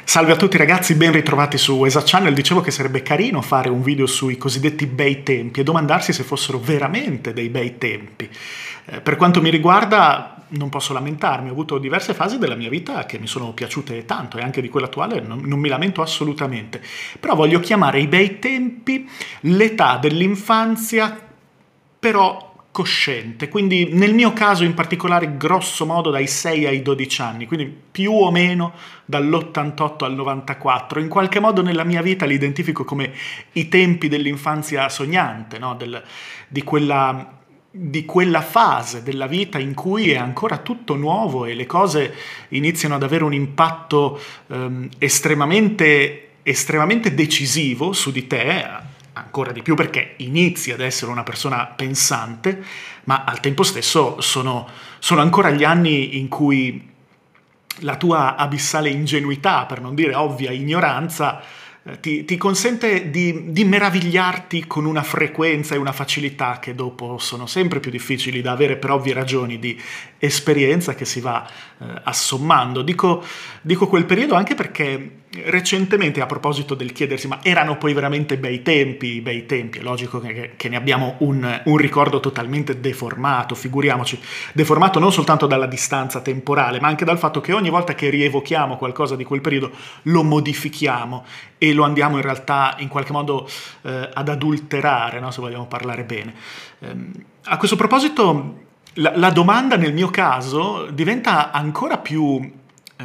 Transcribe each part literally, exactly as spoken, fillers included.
Salve a tutti ragazzi, ben ritrovati su Esa Channel. Dicevo che sarebbe carino fare un video sui cosiddetti bei tempi e domandarsi se fossero veramente dei bei tempi. Eh, per quanto mi riguarda non posso lamentarmi, ho avuto diverse fasi della mia vita che mi sono piaciute tanto e anche di quella attuale non, non mi lamento assolutamente. Però voglio chiamare i bei tempi l'età dell'infanzia, però cosciente, quindi nel mio caso in particolare grosso modo dai sei ai dodici anni, quindi più o meno dall'ottantotto al novantaquattro. In qualche modo nella mia vita li identifico come i tempi dell'infanzia sognante, no? Del, di quella di quella fase della vita in cui è ancora tutto nuovo e le cose iniziano ad avere un impatto ehm, estremamente, estremamente decisivo su di te, ancora di più perché inizi ad essere una persona pensante, ma al tempo stesso sono, sono ancora gli anni in cui la tua abissale ingenuità, per non dire ovvia ignoranza, Ti, ti consente di, di meravigliarti con una frequenza e una facilità che dopo sono sempre più difficili da avere per ovvie ragioni di esperienza che si va eh, assommando. Dico, dico quel periodo anche perché recentemente, a proposito del chiedersi ma erano poi veramente bei tempi, bei tempi, è logico che, che ne abbiamo un, un ricordo totalmente deformato, figuriamoci, deformato non soltanto dalla distanza temporale, ma anche dal fatto che ogni volta che rievochiamo qualcosa di quel periodo lo modifichiamo e lo andiamo in realtà in qualche modo eh, ad adulterare, no? Se vogliamo parlare bene. Ehm, a questo proposito la, la domanda nel mio caso diventa ancora più eh,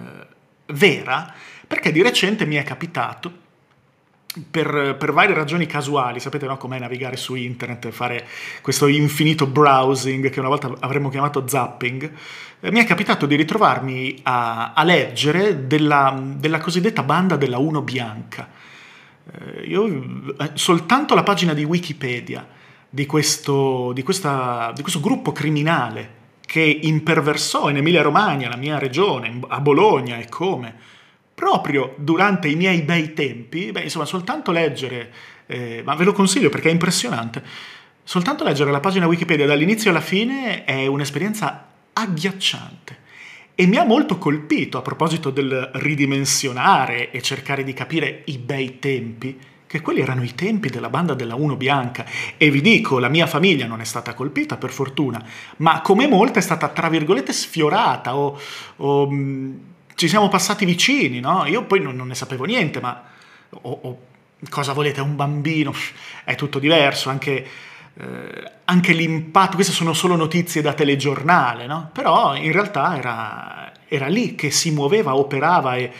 vera, perché di recente mi è capitato, per, per varie ragioni casuali, sapete no, com'è navigare su internet, fare questo infinito browsing che una volta avremmo chiamato zapping, eh, mi è capitato di ritrovarmi a, a leggere della, della cosiddetta banda della Uno Bianca. Eh, io eh, soltanto la pagina di Wikipedia di questo, di questa, di questo gruppo criminale che imperversò in Emilia-Romagna, la mia regione, a Bologna e come, proprio durante i miei bei tempi, beh, insomma, soltanto leggere, eh, ma ve lo consiglio perché è impressionante, soltanto leggere la pagina Wikipedia dall'inizio alla fine è un'esperienza agghiacciante. E mi ha molto colpito, a proposito del ridimensionare e cercare di capire i bei tempi, che quelli erano i tempi della banda della Uno Bianca. E vi dico, la mia famiglia non è stata colpita, per fortuna, ma come molta è stata, tra virgolette, sfiorata o... o ci siamo passati vicini, no? Io poi non, non ne sapevo niente, ma o, o, cosa volete, un bambino, è tutto diverso, anche, eh, anche l'impatto, queste sono solo notizie da telegiornale, no? Però in realtà era, era lì che si muoveva, operava e,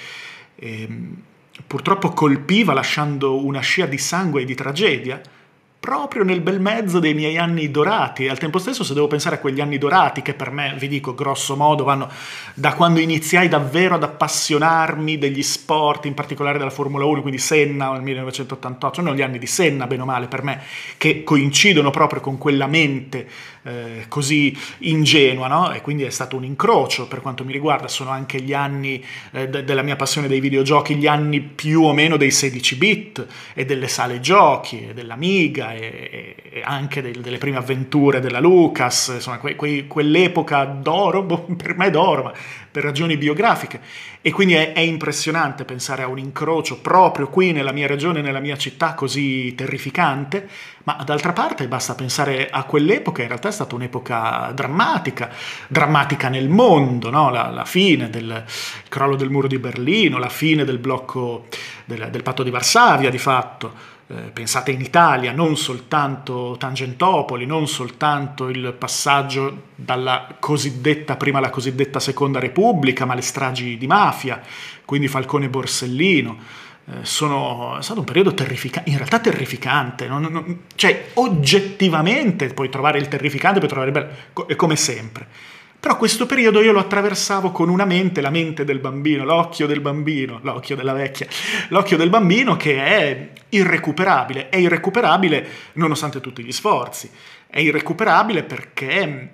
e purtroppo colpiva lasciando una scia di sangue e di tragedia, proprio nel bel mezzo dei miei anni dorati. E al tempo stesso, se devo pensare a quegli anni dorati che per me, vi dico, grosso modo vanno da quando iniziai davvero ad appassionarmi degli sport, in particolare della Formula uno, quindi Senna nel millenovecentottantotto, sono gli anni di Senna, bene o male, per me, che coincidono proprio con quella mente eh, così ingenua, no? E quindi è stato un incrocio per quanto mi riguarda. Sono anche gli anni eh, de- della mia passione dei videogiochi, gli anni più o meno dei sedici bit e delle sale giochi e dell'Amiga e, e anche del, delle prime avventure della Lucas, insomma que, que, quell'epoca d'oro, boh, per me d'oro, ma per ragioni biografiche. E quindi è, è impressionante pensare a un incrocio proprio qui nella mia regione, nella mia città, così terrificante, ma d'altra parte basta pensare a quell'epoca, in realtà è stata un'epoca drammatica, drammatica nel mondo, no? la, la fine del il crollo del muro di Berlino, la fine del blocco del, del patto di Varsavia di fatto. Eh, pensate in Italia, non soltanto Tangentopoli, non soltanto il passaggio dalla cosiddetta, prima alla cosiddetta Seconda Repubblica, ma le stragi di mafia, quindi Falcone e Borsellino. Eh, sono, è stato un periodo terrificante, in realtà terrificante, non, non, cioè oggettivamente puoi trovare il terrificante, puoi trovare il bello, è come sempre. Però questo periodo io lo attraversavo con una mente, la mente del bambino, l'occhio del bambino, l'occhio della vecchia, l'occhio del bambino che è irrecuperabile, è irrecuperabile nonostante tutti gli sforzi, è irrecuperabile perché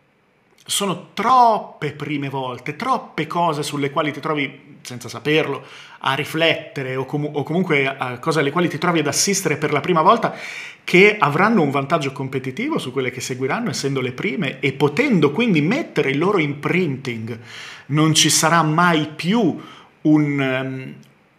sono troppe prime volte, troppe cose sulle quali ti trovi, senza saperlo, a riflettere o, com- o comunque a cose alle quali ti trovi ad assistere per la prima volta, che avranno un vantaggio competitivo su quelle che seguiranno, essendo le prime, e potendo quindi mettere il loro imprinting. Non ci sarà mai più un, um,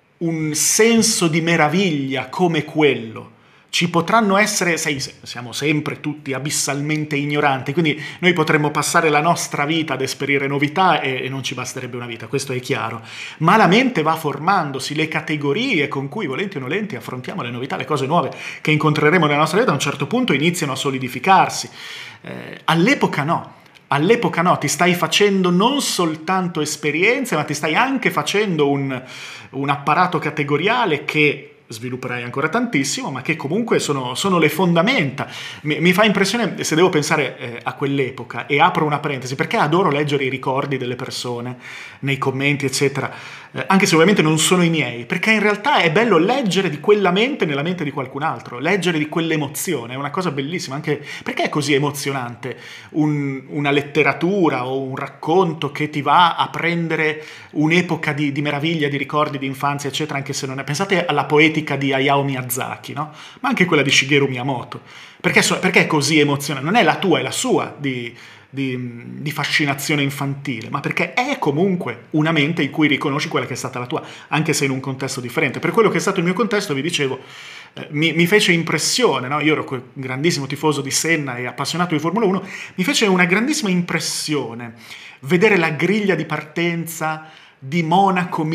un senso di meraviglia come quello. Ci potranno essere, sai, siamo sempre tutti abissalmente ignoranti, quindi noi potremmo passare la nostra vita ad esperire novità e, e non ci basterebbe una vita, questo è chiaro. Ma la mente va formandosi, le categorie con cui, volenti o nolenti, affrontiamo le novità, le cose nuove che incontreremo nella nostra vita, a un certo punto iniziano a solidificarsi. Eh, all'epoca no. All'epoca no, ti stai facendo non soltanto esperienze, ma ti stai anche facendo un, un apparato categoriale che svilupperai ancora tantissimo, ma che comunque sono, sono le fondamenta. Mi, mi fa impressione, se devo pensare eh, a quell'epoca, e apro una parentesi, perché adoro leggere i ricordi delle persone nei commenti, eccetera, eh, anche se ovviamente non sono i miei, perché in realtà è bello leggere di quella mente nella mente di qualcun altro, leggere di quell'emozione, è una cosa bellissima, anche perché è così emozionante un, una letteratura o un racconto che ti va a prendere un'epoca di, di meraviglia, di ricordi, di infanzia, eccetera, anche se non è... Pensate alla poetica di Hayao Miyazaki, no? Ma anche quella di Shigeru Miyamoto. Perché, so, perché è così emozionante? Non è la tua, è la sua di, di, di fascinazione infantile, ma perché è comunque una mente in cui riconosci quella che è stata la tua, anche se in un contesto differente. Per quello che è stato il mio contesto, vi dicevo, eh, mi, mi fece impressione, no? Io ero quel grandissimo tifoso di Senna e appassionato di Formula uno, mi fece una grandissima impressione vedere la griglia di partenza di Monaco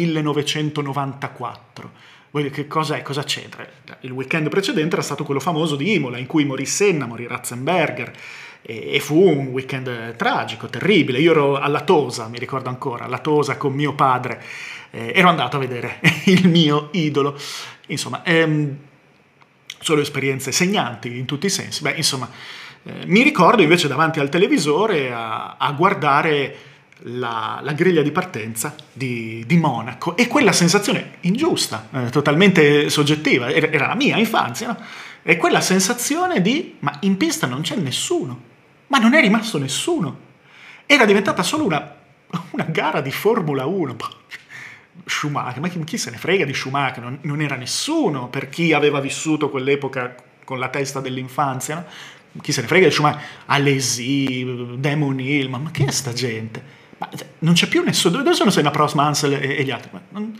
millenovecentonovantaquattro. Che cosa è? Cosa c'entra? Il weekend precedente era stato quello famoso di Imola, in cui morì Senna, morì Ratzenberger, e, e fu un weekend tragico, terribile. Io ero alla Tosa, mi ricordo ancora, alla Tosa con mio padre, eh, ero andato a vedere il mio idolo. Insomma, ehm, solo esperienze segnanti in tutti i sensi. Beh, insomma, eh, mi ricordo invece davanti al televisore a, a guardare La, la griglia di partenza di, di Monaco, e quella sensazione ingiusta, eh, totalmente soggettiva, era, era la mia infanzia, no? E quella sensazione di ma in pista non c'è nessuno, ma non è rimasto nessuno, era diventata solo una, una gara di Formula uno. Schumacher, ma chi, chi se ne frega di Schumacher, non, non era nessuno per chi aveva vissuto quell'epoca con la testa dell'infanzia, no? Chi se ne frega di Schumacher, Alesi, Damon Hill, ma, ma che è sta gente? Ma non c'è più nessuno. Dove sono Senna, Prost, Mansell e, e gli altri? Ma non...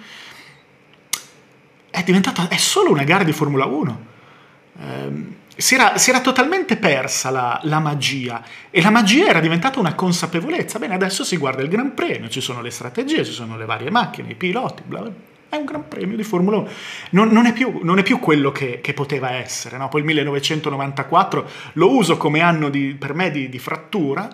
È diventata, è solo una gara di Formula uno. Eh, si, era, si era totalmente persa la, la magia, e la magia era diventata una consapevolezza. Bene, adesso si guarda il Gran Premio, ci sono le strategie, ci sono le varie macchine, i piloti, bla bla. È un Gran Premio di Formula uno. Non, non, è, più, non è più quello che, che poteva essere, no? Poi il millenovecentonovantaquattro lo uso come anno di, per me di, di frattura,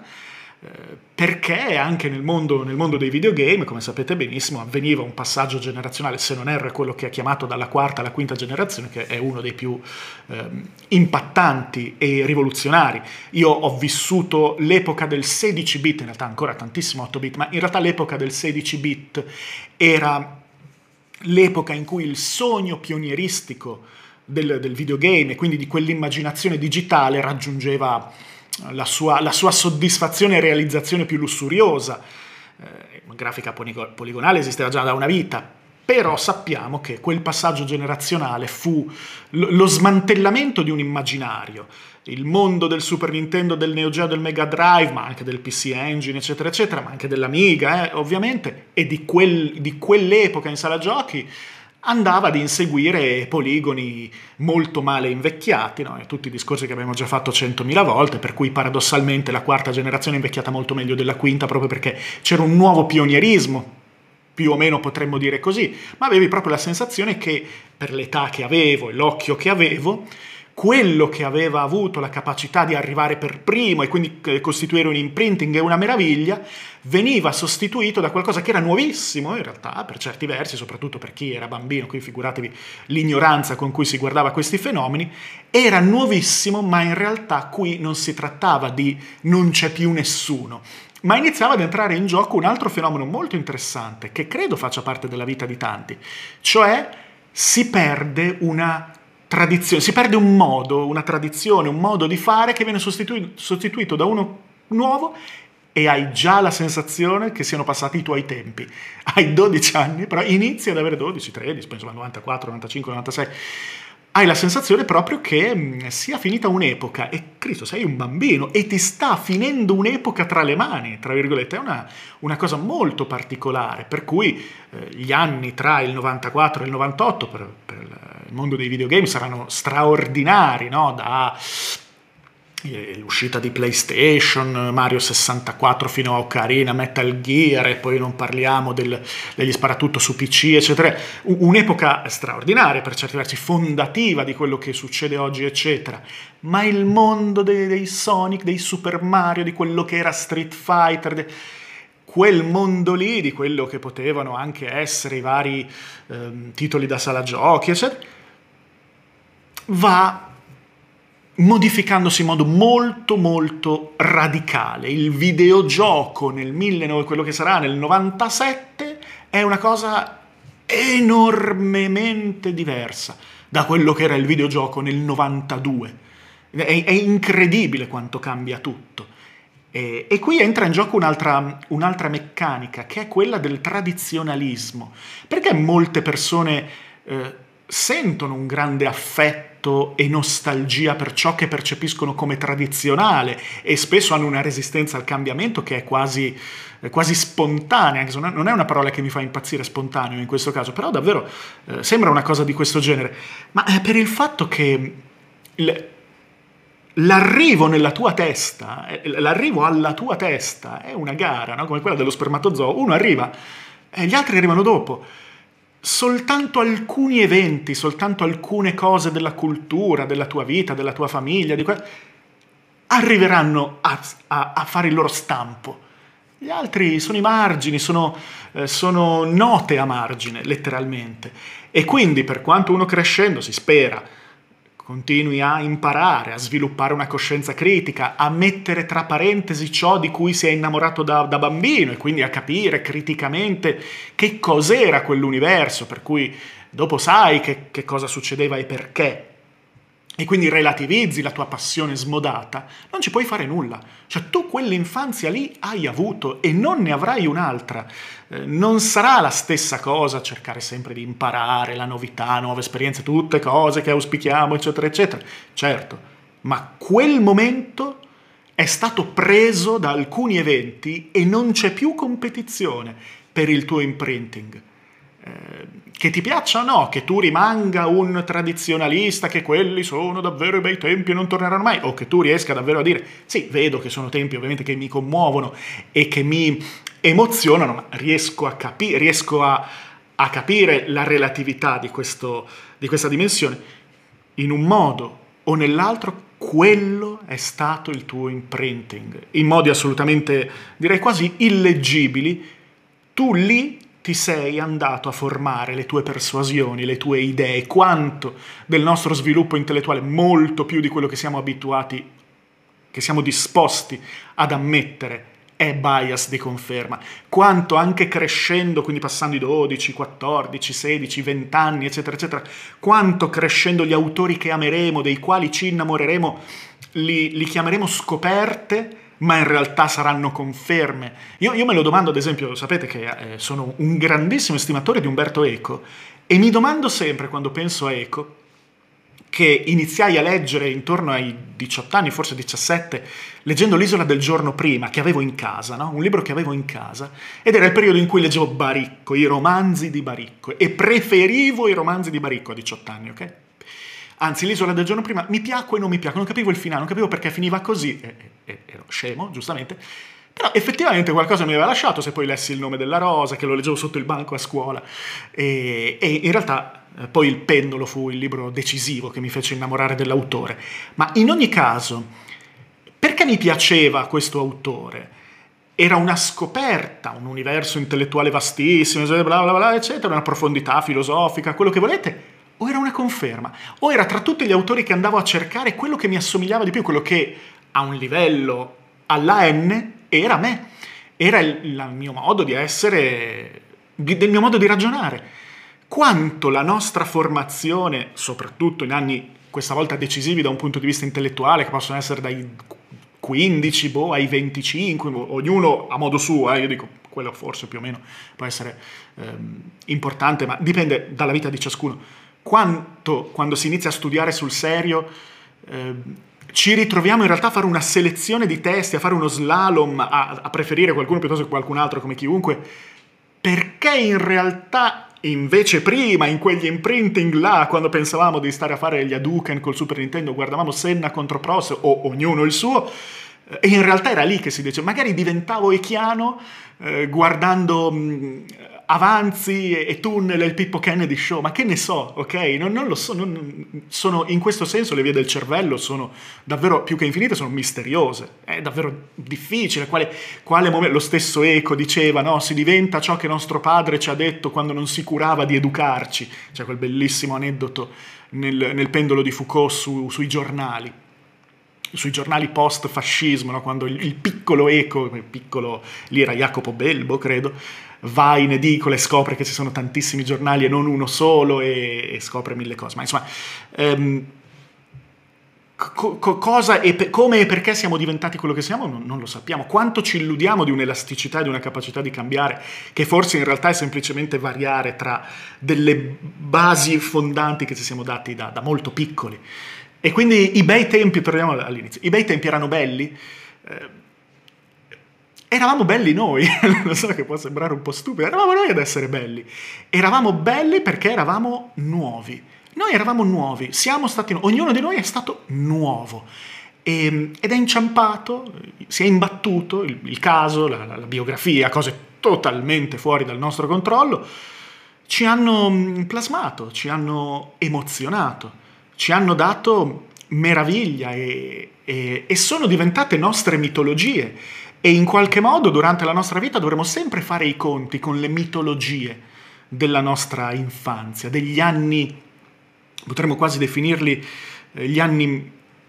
perché anche nel mondo, nel mondo dei videogame, come sapete benissimo, avveniva un passaggio generazionale, se non erro è quello che è chiamato dalla quarta alla quinta generazione, che è uno dei più eh, impattanti e rivoluzionari. Io ho vissuto l'epoca del sedici bit, in realtà ancora tantissimo otto bit, ma in realtà l'epoca del sedici bit era l'epoca in cui il sogno pionieristico del, del videogame, e quindi di quell'immaginazione digitale, raggiungeva La sua, la sua soddisfazione e realizzazione più lussuriosa. Eh, grafica poligonale esisteva già da una vita, però sappiamo che quel passaggio generazionale fu lo, lo smantellamento di un immaginario. Il mondo del Super Nintendo, del Neo Geo, del Mega Drive, ma anche del P C Engine, eccetera, eccetera, ma anche dell'Amiga, eh, ovviamente, e di, quel, di quell'epoca in sala giochi, andava ad inseguire poligoni molto male invecchiati, no? E tutti i discorsi che abbiamo già fatto centomila volte, per cui paradossalmente la quarta generazione è invecchiata molto meglio della quinta, proprio perché c'era un nuovo pionierismo, più o meno potremmo dire così, ma avevi proprio la sensazione che, per l'età che avevo e l'occhio che avevo, quello che aveva avuto la capacità di arrivare per primo e quindi costituire un imprinting e una meraviglia, veniva sostituito da qualcosa che era nuovissimo in realtà, per certi versi, soprattutto per chi era bambino, qui figuratevi l'ignoranza con cui si guardava questi fenomeni, era nuovissimo, ma in realtà qui non si trattava di non c'è più nessuno, ma iniziava ad entrare in gioco un altro fenomeno molto interessante, che credo faccia parte della vita di tanti, cioè si perde una tradizione, si perde un modo, una tradizione, un modo di fare che viene sostituito, sostituito da uno nuovo, e hai già la sensazione che siano passati i tuoi tempi. Hai dodici anni, però inizi ad avere dodici, tredici, penso novantaquattro, novantacinque, novantasei. hai la sensazione proprio che mh, sia finita un'epoca e Cristo, sei un bambino e ti sta finendo un'epoca tra le mani, tra virgolette, è una, una cosa molto particolare, per cui eh, gli anni tra il novantaquattro e il novantotto per, per il mondo dei videogame saranno straordinari, no? Da l'uscita di PlayStation, Mario sessantaquattro fino a Ocarina, Metal Gear, e poi non parliamo del, degli sparatutto su P C, eccetera. Un'epoca straordinaria, per certi versi fondativa di quello che succede oggi, eccetera. Ma il mondo dei, dei Sonic, dei Super Mario, di quello che era Street Fighter, de, quel mondo lì, di quello che potevano anche essere i vari ehm, titoli da sala giochi, eccetera, va modificandosi in modo molto molto radicale. Il videogioco nel millenovecento, quello che sarà nel novantasette, è una cosa enormemente diversa da quello che era il videogioco nel novantadue. È, è incredibile quanto cambia tutto. E, e qui entra in gioco un'altra, un'altra meccanica, che è quella del tradizionalismo. Perché molte persone eh, sentono un grande affetto e nostalgia per ciò che percepiscono come tradizionale e spesso hanno una resistenza al cambiamento che è quasi, è quasi spontanea, anche se non è una parola che mi fa impazzire, spontaneo in questo caso, però davvero eh, sembra una cosa di questo genere, ma è per il fatto che il, l'arrivo nella tua testa, l'arrivo alla tua testa è una gara, no? Come quella dello spermatozoo, uno arriva e gli altri arrivano dopo. Soltanto alcuni eventi, soltanto alcune cose della cultura, della tua vita, della tua famiglia, di que- arriveranno a, a, a fare il loro stampo. Gli altri sono i margini, sono, eh, sono note a margine, letteralmente. E quindi, per quanto uno crescendo, si spera, continui a imparare, a sviluppare una coscienza critica, a mettere tra parentesi ciò di cui si è innamorato da, da bambino e quindi a capire criticamente che cos'era quell'universo, per cui dopo sai che, che cosa succedeva e perché, e quindi relativizzi la tua passione smodata, non ci puoi fare nulla. Cioè tu quell'infanzia lì hai avuto e non ne avrai un'altra. Eh, non sarà la stessa cosa cercare sempre di imparare la novità, nuove esperienze, tutte cose che auspichiamo, eccetera, eccetera. Certo, ma quel momento è stato preso da alcuni eventi e non c'è più competizione per il tuo imprinting. Eh, che ti piaccia o no, che tu rimanga un tradizionalista, che quelli sono davvero i bei tempi e non torneranno mai, o che tu riesca davvero a dire sì, vedo che sono tempi ovviamente che mi commuovono e che mi emozionano, ma riesco a, capi- riesco a, a capire la relatività di, questo, di questa dimensione, in un modo o nell'altro quello è stato il tuo imprinting, in modi assolutamente, direi quasi illeggibili. Tu lì ti sei andato a formare le tue persuasioni, le tue idee, quanto del nostro sviluppo intellettuale, molto più di quello che siamo abituati, che siamo disposti ad ammettere, è bias di conferma, quanto anche crescendo, quindi passando i dodici, quattordici, sedici, venti anni, eccetera, eccetera, quanto crescendo gli autori che ameremo, dei quali ci innamoreremo, li, li chiameremo scoperte, ma in realtà saranno conferme. Io, io me lo domando, ad esempio, sapete che eh, sono un grandissimo estimatore di Umberto Eco e mi domando sempre, quando penso a Eco, che iniziai a leggere intorno ai diciotto anni, forse diciassette, leggendo L'Isola del giorno prima, che avevo in casa, no? Un libro che avevo in casa, ed era il periodo in cui leggevo Baricco, i romanzi di Baricco, e preferivo i romanzi di Baricco a diciotto anni, ok? Anzi, L'Isola del giorno prima mi piacque e non mi piacque, non capivo il finale, non capivo perché finiva così, e, e, ero scemo, giustamente, però effettivamente qualcosa mi aveva lasciato, se poi lessi Il nome della rosa, che lo leggevo sotto il banco a scuola, e, e in realtà eh, poi Il pendolo fu il libro decisivo che mi fece innamorare dell'autore. Ma in ogni caso, perché mi piaceva questo autore? Era una scoperta, un universo intellettuale vastissimo, bla bla bla, eccetera, una profondità filosofica, quello che volete, o era una conferma, o era tra tutti gli autori che andavo a cercare quello che mi assomigliava di più, quello che a un livello alla N era me, era il, il mio modo di essere, di, del mio modo di ragionare. Quanto la nostra formazione, soprattutto in anni questa volta decisivi da un punto di vista intellettuale, che possono essere dai quindici boh, ai venticinque, ognuno a modo suo, eh, io dico, quello forse più o meno può essere ehm, importante, ma dipende dalla vita di ciascuno. quanto quando si inizia a studiare sul serio eh, ci ritroviamo in realtà a fare una selezione di testi, a fare uno slalom, a, a preferire qualcuno piuttosto che qualcun altro come chiunque, perché in realtà invece prima, in quegli imprinting là, quando pensavamo di stare a fare gli Hadouken col Super Nintendo, guardavamo Senna contro Prost o ognuno il suo, e in realtà era lì che si dice, magari diventavo echiano eh, guardando mh, Avanzi e, e Tunnel e il Pippo Kennedy Show, ma che ne so, ok? Non, non lo so, non, sono, in questo senso le vie del cervello sono davvero più che infinite, sono misteriose, è davvero difficile, quale, quale momento, lo stesso Eco diceva, no? Si diventa ciò che nostro padre ci ha detto quando non si curava di educarci, c'è quel bellissimo aneddoto nel, nel pendolo di Foucault su, sui giornali, sui giornali post-fascismo, no? Quando il, il piccolo Eco, il piccolo, lì era Jacopo Belbo, credo, va in edicola e scopre che ci sono tantissimi giornali e non uno solo e, e scopre mille cose. Ma insomma, ehm, co cosa e pe come e perché siamo diventati quello che siamo non, non lo sappiamo. Quanto ci illudiamo di un'elasticità e di una capacità di cambiare, che forse in realtà è semplicemente variare tra delle basi fondanti che ci siamo dati da, da molto piccoli. E quindi i bei tempi, torniamo all'inizio, i bei tempi erano belli? Eh, eravamo belli noi, lo so che può sembrare un po' stupido, eravamo noi ad essere belli. Eravamo belli perché eravamo nuovi. Noi eravamo nuovi, siamo stati, ognuno di noi è stato nuovo. E, ed è inciampato, si è imbattuto, il, il caso, la, la, la biografia, cose totalmente fuori dal nostro controllo, ci hanno plasmato, ci hanno emozionato, ci hanno dato meraviglia e, e, e sono diventate nostre mitologie e in qualche modo durante la nostra vita dovremo sempre fare i conti con le mitologie della nostra infanzia, degli anni, potremmo quasi definirli eh, gli anni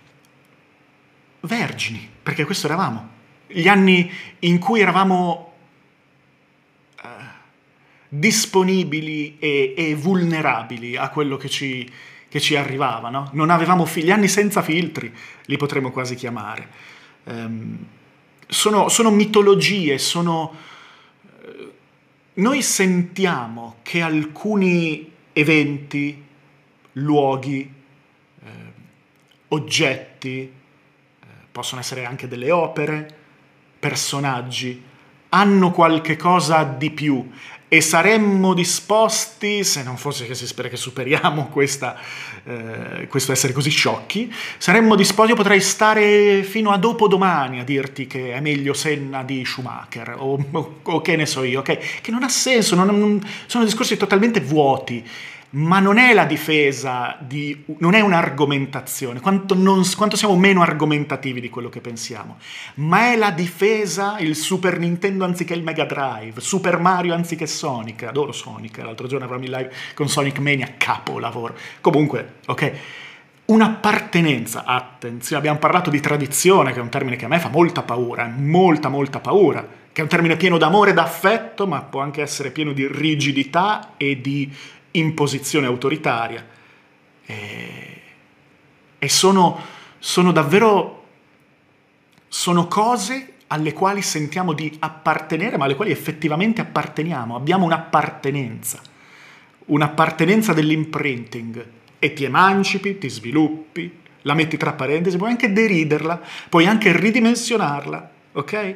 vergini, perché questo eravamo, gli anni in cui eravamo eh, disponibili e, e vulnerabili a quello che ci che ci arrivava, no? Non avevamo figli, anni senza filtri, li potremmo quasi chiamare. Um, sono, sono mitologie, sono... Uh, noi sentiamo che alcuni eventi, luoghi, uh, oggetti, uh, possono essere anche delle opere, personaggi, hanno qualche cosa di più e saremmo disposti, se non fosse che si spera che superiamo questa, eh, questo essere così sciocchi, saremmo disposti, io potrei stare fino a dopodomani a dirti che è meglio Senna di Schumacher, o, o, o che ne so io, okay? Che non ha senso, non, non, sono discorsi totalmente vuoti, ma non è la difesa, di, non è un'argomentazione, quanto, quanto siamo meno argomentativi di quello che pensiamo, ma è la difesa, il Super Nintendo anziché il Mega Drive, Super Mario anziché Sonic, adoro Sonic, l'altro giorno avrò in live con Sonic Mania, capolavoro, comunque, ok, un'appartenenza, attenzione, abbiamo parlato di tradizione, che è un termine che a me fa molta paura, molta molta paura, che è un termine pieno d'amore e d'affetto, ma può anche essere pieno di rigidità e di imposizione autoritaria e, e sono, sono davvero sono cose alle quali sentiamo di appartenere, ma alle quali effettivamente apparteniamo, abbiamo un'appartenenza un'appartenenza dell'imprinting e ti emancipi, ti sviluppi, la metti tra parentesi, puoi anche deriderla, puoi anche ridimensionarla, ok?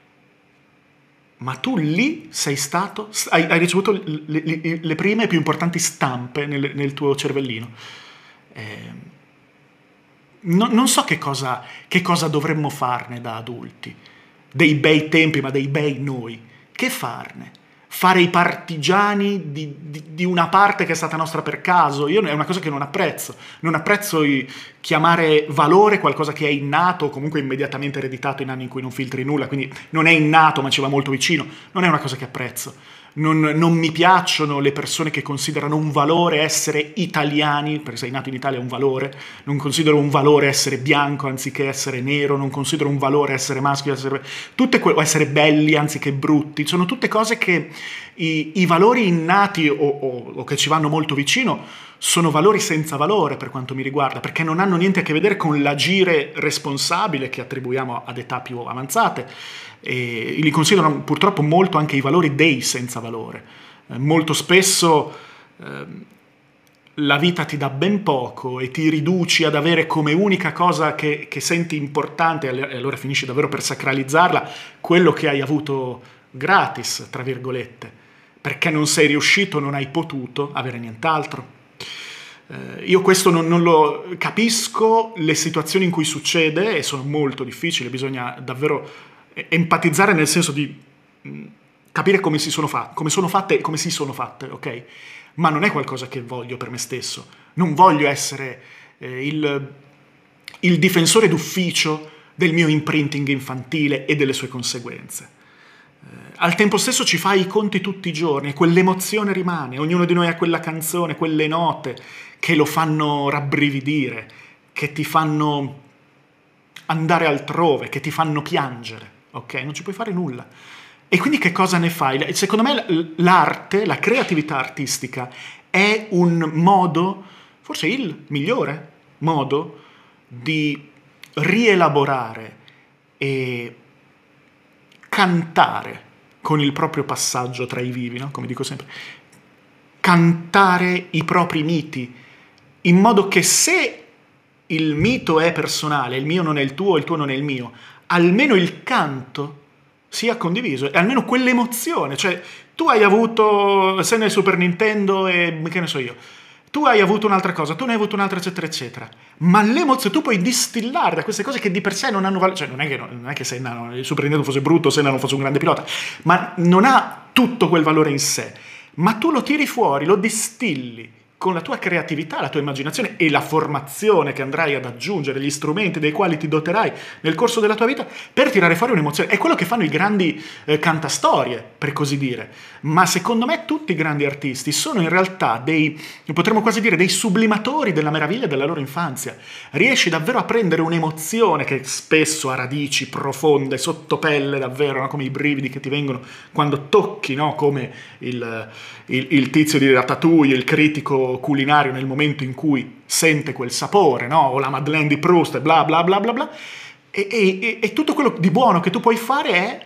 Ma tu lì sei stato, hai, hai ricevuto le, le, le prime e più importanti stampe nel, nel tuo cervellino. Eh, no, non so che cosa, che cosa dovremmo farne da adulti, dei bei tempi, ma dei bei noi. Che farne? Fare i partigiani di, di, di una parte che è stata nostra per caso? Io è una cosa che non apprezzo. Non apprezzo i, chiamare valore qualcosa che è innato o comunque immediatamente ereditato in anni in cui non filtri nulla, quindi non è innato ma ci va molto vicino. Non è una cosa che apprezzo. Non, non mi piacciono le persone che considerano un valore essere italiani, perché sei nato in Italia è un valore, non considero un valore essere bianco anziché essere nero, non considero un valore essere maschio, essere, tutte o essere belli anziché brutti, sono tutte cose che i, i valori innati o, o, o che ci vanno molto vicino sono valori senza valore per quanto mi riguarda, perché non hanno niente a che vedere con l'agire responsabile che attribuiamo ad età più avanzate. E li considerano purtroppo molto anche i valori dei senza valore. Eh, molto spesso eh, la vita ti dà ben poco e ti riduci ad avere come unica cosa che, che senti importante, e allora finisci davvero per sacralizzarla, quello che hai avuto gratis, tra virgolette, perché non sei riuscito, non hai potuto avere nient'altro. Eh, io questo non, non lo capisco, le situazioni in cui succede, e sono molto difficili, bisogna davvero empatizzare nel senso di mh, capire come si sono fatte, come sono fatte, come si sono fatte, ok? Ma non è qualcosa che voglio per me stesso. Non voglio essere eh, il, il difensore d'ufficio del mio imprinting infantile e delle sue conseguenze. Eh, al tempo stesso ci fai i conti tutti i giorni e quell'emozione rimane. Ognuno di noi ha quella canzone, quelle note che lo fanno rabbrividire, che ti fanno andare altrove, che ti fanno piangere, ok? Non ci puoi fare nulla. E quindi che cosa ne fai? Secondo me l'arte, la creatività artistica è un modo, forse il migliore modo, di rielaborare e cantare con il proprio passaggio tra i vivi, no? Come dico sempre, cantare i propri miti, in modo che se il mito è personale, il mio non è il tuo, il tuo non è il mio, almeno il canto sia condiviso, e almeno quell'emozione, cioè tu hai avuto, sei nel Super Nintendo e che ne so io, tu hai avuto un'altra cosa, tu ne hai avuto un'altra, eccetera, eccetera, ma l'emozione tu puoi distillare da queste cose che di per sé non hanno valore, cioè non è che, non è che se Senna, il Super Nintendo fosse brutto, Senna non fosse un grande pilota, ma non ha tutto quel valore in sé, ma tu lo tiri fuori, lo distilli con la tua creatività, la tua immaginazione e la formazione che andrai ad aggiungere, gli strumenti dei quali ti doterai nel corso della tua vita per tirare fuori un'emozione. È quello che fanno i grandi eh, cantastorie, per così dire. Ma secondo me tutti i grandi artisti sono in realtà dei, potremmo quasi dire, dei sublimatori della meraviglia della loro infanzia. Riesci davvero a prendere un'emozione che spesso ha radici profonde, sottopelle davvero, no? Come i brividi che ti vengono quando tocchi, no? Come il, il, il tizio di Ratatouille, il critico culinario nel momento in cui sente quel sapore, no? O la Madeleine di Proust e bla bla bla bla bla, e, e, e tutto quello di buono che tu puoi fare è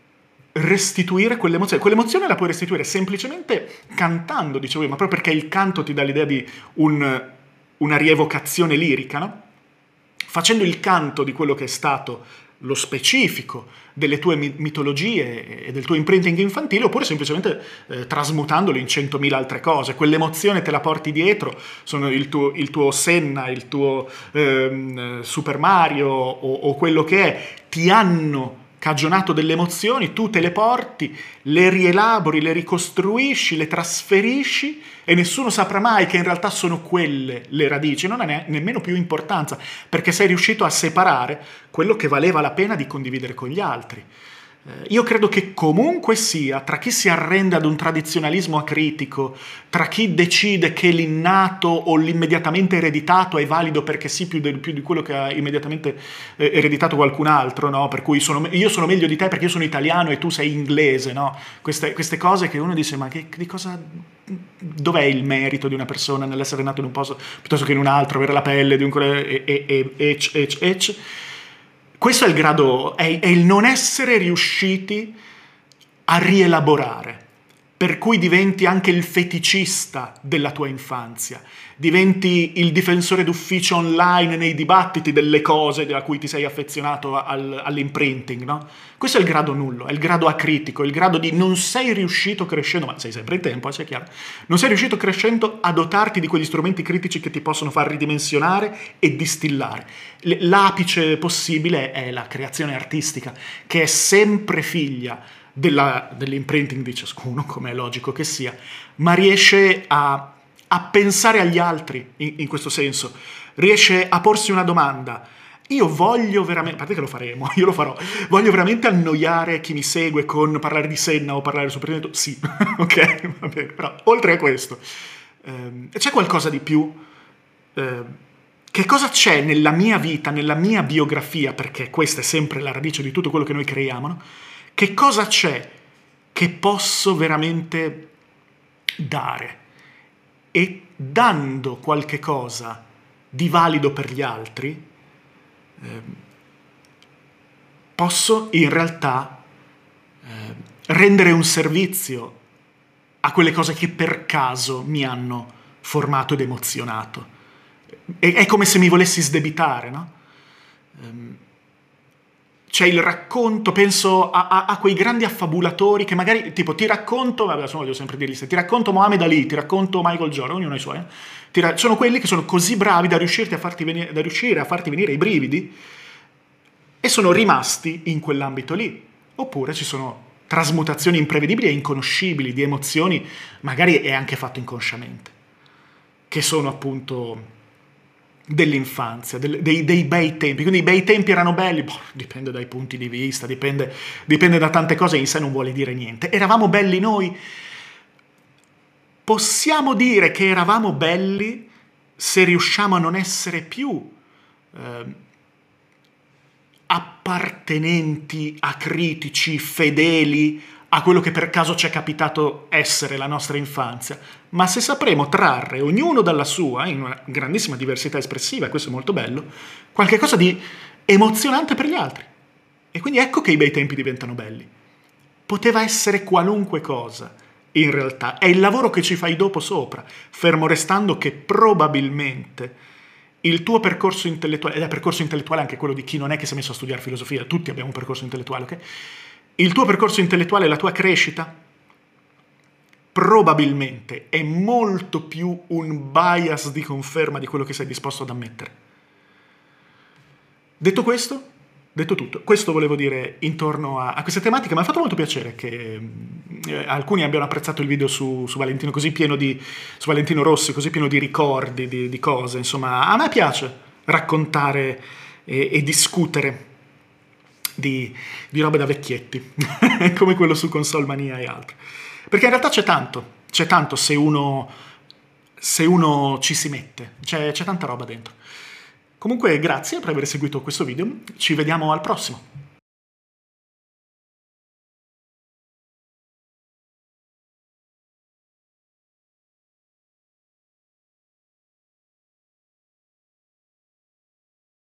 restituire quell'emozione. Quell'emozione la puoi restituire semplicemente cantando, dicevo io, ma proprio perché il canto ti dà l'idea di un, una rievocazione lirica, no? Facendo il canto di quello che è stato lo specifico delle tue mitologie e del tuo imprinting infantile, oppure semplicemente eh, trasmutandolo in centomila altre cose. Quell'emozione te la porti dietro, sono il tuo, il tuo Senna, il tuo ehm, Super Mario o, o quello che è, ti hanno cagionato delle emozioni, tu te le porti, le rielabori, le ricostruisci, le trasferisci e nessuno saprà mai che in realtà sono quelle le radici, non ha ne- nemmeno più importanza, perché sei riuscito a separare quello che valeva la pena di condividere con gli altri. Eh, io credo che comunque sia, tra chi si arrende ad un tradizionalismo acritico, tra chi decide che l'innato o l'immediatamente ereditato è valido perché sì più, del, più di quello che ha immediatamente eh, ereditato qualcun altro, no? Per cui sono, io sono meglio di te perché io sono italiano e tu sei inglese, no? Queste, queste cose che uno dice, ma che, di cosa... dov'è il merito di una persona nell'essere nato in un posto piuttosto che in un altro, avere la pelle di un... e, e, e, ec, ec, ec. Questo è il grado, è, è il non essere riusciti a rielaborare, per cui diventi anche il feticista della tua infanzia, diventi il difensore d'ufficio online nei dibattiti delle cose a cui ti sei affezionato al, all'imprinting, no? Questo è il grado nullo, è il grado acritico, il grado di non sei riuscito crescendo, ma sei sempre in tempo, sia chiaro, non sei riuscito crescendo a dotarti di quegli strumenti critici che ti possono far ridimensionare e distillare. L'apice possibile è la creazione artistica, che è sempre figlia della, dell'imprinting di ciascuno, come è logico che sia, ma riesce a, a pensare agli altri in, in questo senso, riesce a porsi una domanda. Io voglio veramente, a parte che lo faremo, io lo farò, voglio veramente annoiare chi mi segue con parlare di Senna o parlare di Super Nintendo? Sì, ok, va bene, però oltre a questo, ehm, c'è qualcosa di più? Eh, che cosa c'è nella mia vita, nella mia biografia, perché questa è sempre la radice di tutto quello che noi creiamo, no? Che cosa c'è che posso veramente dare? E dando qualche cosa di valido per gli altri, eh, posso in realtà eh, rendere un servizio a quelle cose che per caso mi hanno formato ed emozionato. È, è come se mi volessi sdebitare, no? Um, C'è il racconto, penso a, a, a quei grandi affabulatori che magari, tipo, ti racconto, vabbè, adesso voglio sempre dirli, ti racconto Mohammed Ali, ti racconto Michael Jordan, ognuno ha i suoi, eh? Ti ra- sono quelli che sono così bravi da, riuscirti a farti venire, da riuscire a farti venire i brividi e sono rimasti in quell'ambito lì. Oppure ci sono trasmutazioni imprevedibili e inconoscibili di emozioni, magari è anche fatto inconsciamente, che sono appunto dell'infanzia, del, dei, dei bei tempi. Quindi i bei tempi erano belli, boh, dipende dai punti di vista, dipende, dipende da tante cose, in sé non vuole dire niente. Eravamo belli noi? Possiamo dire che eravamo belli se riusciamo a non essere più eh, appartenenti, acritici, fedeli a quello che per caso ci è capitato essere la nostra infanzia, ma se sapremo trarre, ognuno dalla sua, in una grandissima diversità espressiva, e questo è molto bello, qualche cosa di emozionante per gli altri. E quindi ecco che i bei tempi diventano belli. Poteva essere qualunque cosa, in realtà. È il lavoro che ci fai dopo sopra, fermo restando che probabilmente il tuo percorso intellettuale, ed è percorso intellettuale anche quello di chi non è che si è messo a studiare filosofia, tutti abbiamo un percorso intellettuale, ok? Il tuo percorso intellettuale, la tua crescita, probabilmente è molto più un bias di conferma di quello che sei disposto ad ammettere. Detto questo, detto tutto, questo volevo dire intorno a, a queste tematiche. Mi ha fatto molto piacere che eh, alcuni abbiano apprezzato il video su, su Valentino, così pieno di, su Valentino Rossi, così pieno di ricordi, di, di cose. Insomma, a me piace raccontare e, e discutere Di, di robe da vecchietti, come quello su Console Mania e altro. Perché in realtà c'è tanto, c'è tanto se uno, se uno ci si mette, c'è, c'è tanta roba dentro. Comunque grazie per aver seguito questo video, ci vediamo al prossimo.